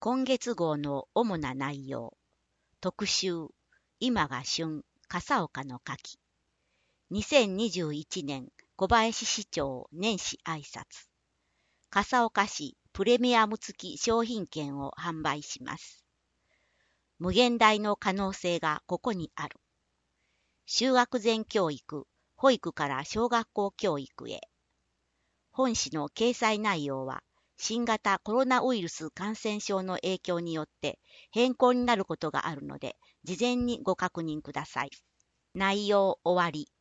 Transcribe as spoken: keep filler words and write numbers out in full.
今月号の主な内容。特集、今が旬、笠岡の牡蠣。にせんにじゅういちねん小林市長年始挨拶。笠岡市プレミアム付き商品券を販売します。無限大の可能性がここにある。就学前教育、保育から小学校教育へ。本誌の掲載内容は、新型コロナウイルス感染症の影響によって変更になることがあるので、事前にご確認ください。内容終わり。